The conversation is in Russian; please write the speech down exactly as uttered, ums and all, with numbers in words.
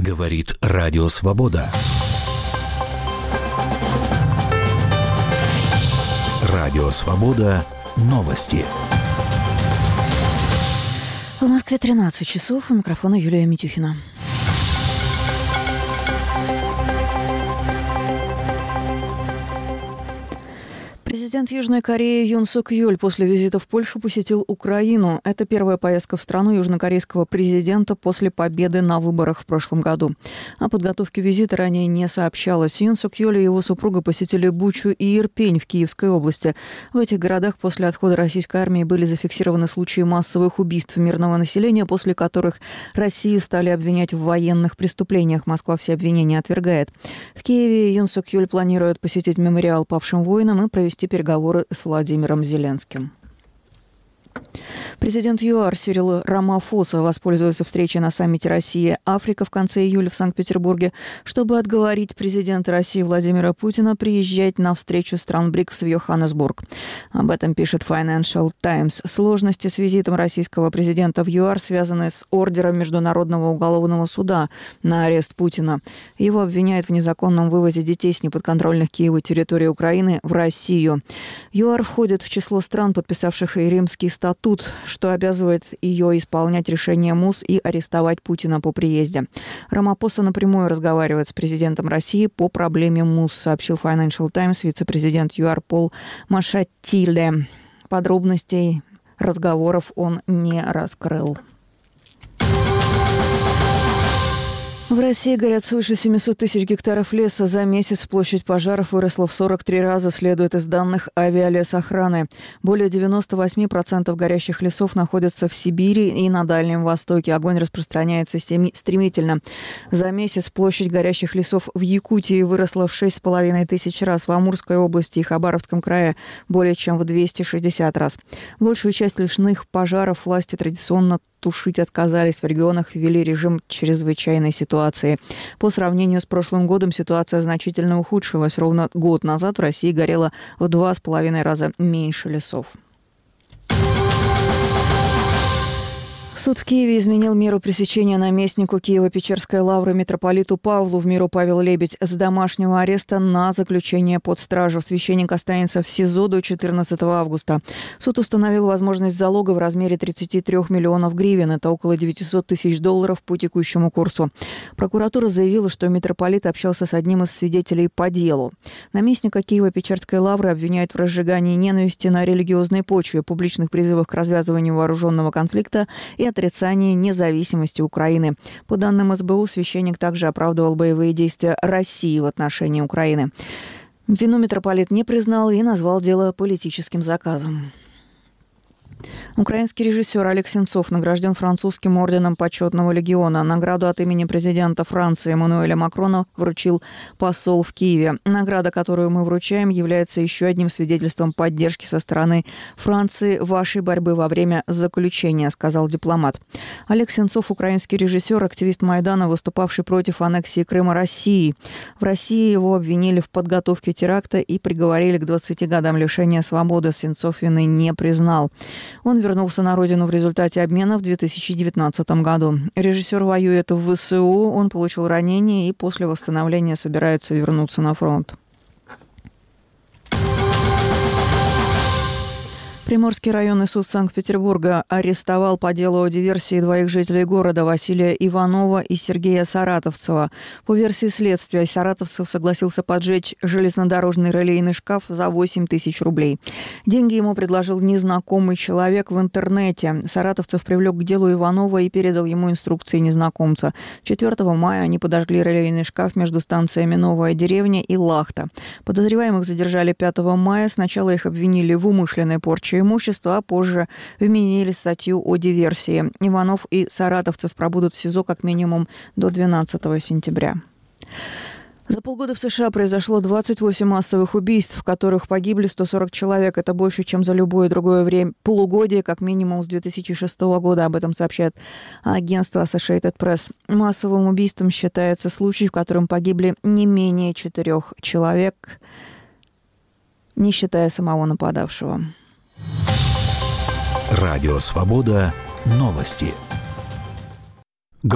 Говорит Радио Свобода. Радио Свобода. Новости. В Москве тринадцать часов. У микрофона Юлия Митюхина. Президент Южной Кореи Юн Сук Йоль после визита в Польшу посетил Украину. Это первая поездка в страну южнокорейского президента после победы на выборах в прошлом году. О подготовке визита ранее не сообщалось. Юн Сук Йоль и его супруга посетили Бучу и Ирпень в Киевской области. В этих городах после отхода российской армии были зафиксированы случаи массовых убийств мирного населения, после которых Россию стали обвинять в военных преступлениях. Москва все обвинения отвергает. В Киеве Юн Сук Йоль планирует посетить мемориал павшим воинам и провести переговоры с Владимиром Зеленским. Президент ЮАР Сирил Рамафоса воспользуется встречей на саммите Россия-Африка в конце июля в Санкт-Петербурге, чтобы отговорить президента России Владимира Путина приезжать на встречу стран БРИКС в Йоханнесбург. Об этом пишет Financial Times. Сложности с визитом российского президента в ЮАР связаны с ордером Международного уголовного суда на арест Путина. Его обвиняют в незаконном вывозе детей с неподконтрольных Киеву территорий Украины в Россию. ЮАР входит в число стран, подписавших и Римский статут, что обязывает ее исполнять решение МУС и арестовать Путина по приезде. Рамапоса напрямую разговаривает с президентом России по проблеме МУС, сообщил Financial Times вице-президент ЮАР Пол Машатиле. Подробностей разговоров он не раскрыл. В России горят свыше семьсот тысяч гектаров леса. За месяц площадь пожаров выросла в сорок три раза, следует из данных авиалесохраны. Более девяносто восемь процентов горящих лесов находятся в Сибири и на Дальнем Востоке. Огонь распространяется стремительно. За месяц площадь горящих лесов в Якутии выросла в шесть с половиной тысяч раз. В Амурской области и Хабаровском крае более чем в двести шестьдесят раз. Большую часть лесных пожаров власти традиционно тушить отказались. В регионах ввели режим чрезвычайной ситуации. По сравнению с прошлым годом ситуация значительно ухудшилась. Ровно год назад в России горело в два с половиной раза меньше лесов. Суд в Киеве изменил меру пресечения наместнику Киево-Печерской лавры митрополиту Павлу в миру Павел Лебедь с домашнего ареста на заключение под стражу. Священник останется в СИЗО до четырнадцатого августа. Суд установил возможность залога в размере тридцать три миллионов гривен. Это около девятьсот тысяч долларов по текущему курсу. Прокуратура заявила, что митрополит общался с одним из свидетелей по делу. Наместника Киево-Печерской лавры обвиняют в разжигании ненависти на религиозной почве, публичных призывах к развязыванию вооруженного конфликта и отрицании независимости Украины. По данным СБУ, священник также оправдывал боевые действия России в отношении Украины. Вину митрополит не признал и назвал дело политическим заказом. Украинский режиссер Олег Сенцов награжден французским орденом Почетного легиона. Награду от имени президента Франции Эммануэля Макрона вручил посол в Киеве. Награда, которую мы вручаем, является еще одним свидетельством поддержки со стороны Франции вашей борьбы во время заключения, сказал дипломат. Олег Сенцов – украинский режиссер, активист Майдана, выступавший против аннексии Крыма России. В России его обвинили в подготовке теракта и приговорили к двадцати годам лишения свободы. Сенцов вины не признал. Он вернулся на родину в результате обмена в две тысячи девятнадцатом году. Режиссер воюет в ВСУ, он получил ранение и после восстановления собирается вернуться на фронт. Приморский районный суд Санкт-Петербурга арестовал по делу о диверсии двоих жителей города Василия Иванова и Сергея Саратовцева. По версии следствия, Саратовцев согласился поджечь железнодорожный релейный шкаф за восемь тысяч рублей. Деньги ему предложил незнакомый человек в интернете. Саратовцев привлек к делу Иванова и передал ему инструкции незнакомца. четвёртого мая они подожгли релейный шкаф между станциями Новая деревня и Лахта. Подозреваемых задержали пятого мая. Сначала их обвинили в умышленной порче имущества, а позже вменили статью о диверсии. Иванов и Саратовцев пробудут в СИЗО как минимум до двенадцатого сентября. За полгода в США произошло двадцать восемь массовых убийств, в которых погибли сто сорок человек. Это больше, чем за любое другое время полугодие, как минимум с две тысячи шестого года. Об этом сообщает агентство Associated Press. Массовым убийством считается случай, в котором погибли не менее четырех человек, не считая самого нападавшего. Радио Свобода. Новости.